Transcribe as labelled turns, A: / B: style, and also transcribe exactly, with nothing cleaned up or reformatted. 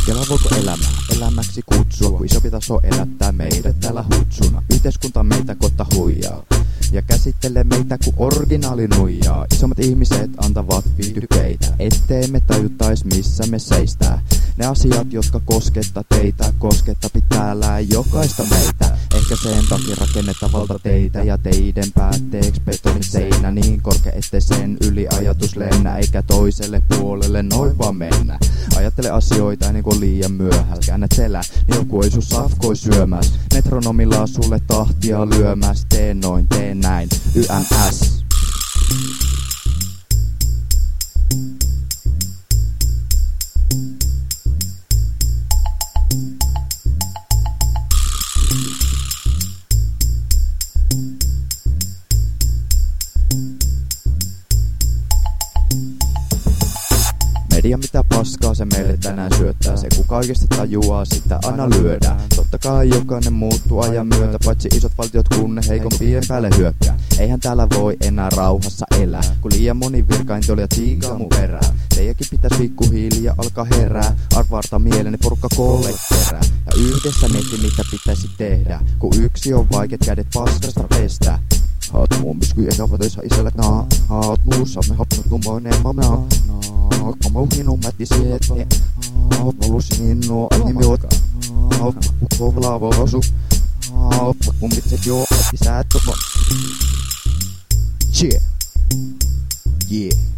A: Kela voiko elämää elämäksi kutsua, kun isompi taso elättää meidät täällä hutsuna. Yhteiskunta meitä kohta huijaa ja käsittelee meitä kuin originaali nuijaa. Isommat ihmiset antavat viihdykeitä, ettei me tajuttais missä me seistää. Ne asiat, jotka koskettaa teitä, koskettaa täällä jokaista meitä. Ehkä sen takia rakennetaan valtateitä ja teidän päätteeksi betonin seinä niin korkea, ettei sen yli ajatus lennä, eikä toiselle puolelle noin vaan mennä. Ajattele asioita ennen kuin liian myöhällä. Käännät selä, niin joku ei sun safkoi syömäs. Metronomilla sulle tahtia lyömäs. Tee noin, tee näin, Y M S. Media mitä paskaa se meille tänään syöttää. Se kuka oikeesti tajuaa sitä aina lyödään. Totta kai jokainen muuttuu ajan myötä, paitsi isot valtiot kun ne heikompien päälle hyökkää. Eihän täällä voi enää rauhassa elää, kun liian moni virkainto ja tiikaa mun perään. Teidänkin pitäis pikkuhiljaa alkaa herää, arvaarta mieleni porukka koolle kerää. Ja yhdessä mieti mitä pitäisi tehdä, kun yksi on vaikeet kädet paskasta pestä. Haat mun biskuja ja vateissa isällä naa. Haat muussa me hapnut kumoineen mamnaa. Mä mauhin on mätti siet. Haat ollut sinua nimi oot. Haat kovlaa vosu. Haat mun bitset joo. Ätti sä et ole. Yeah. Yeah.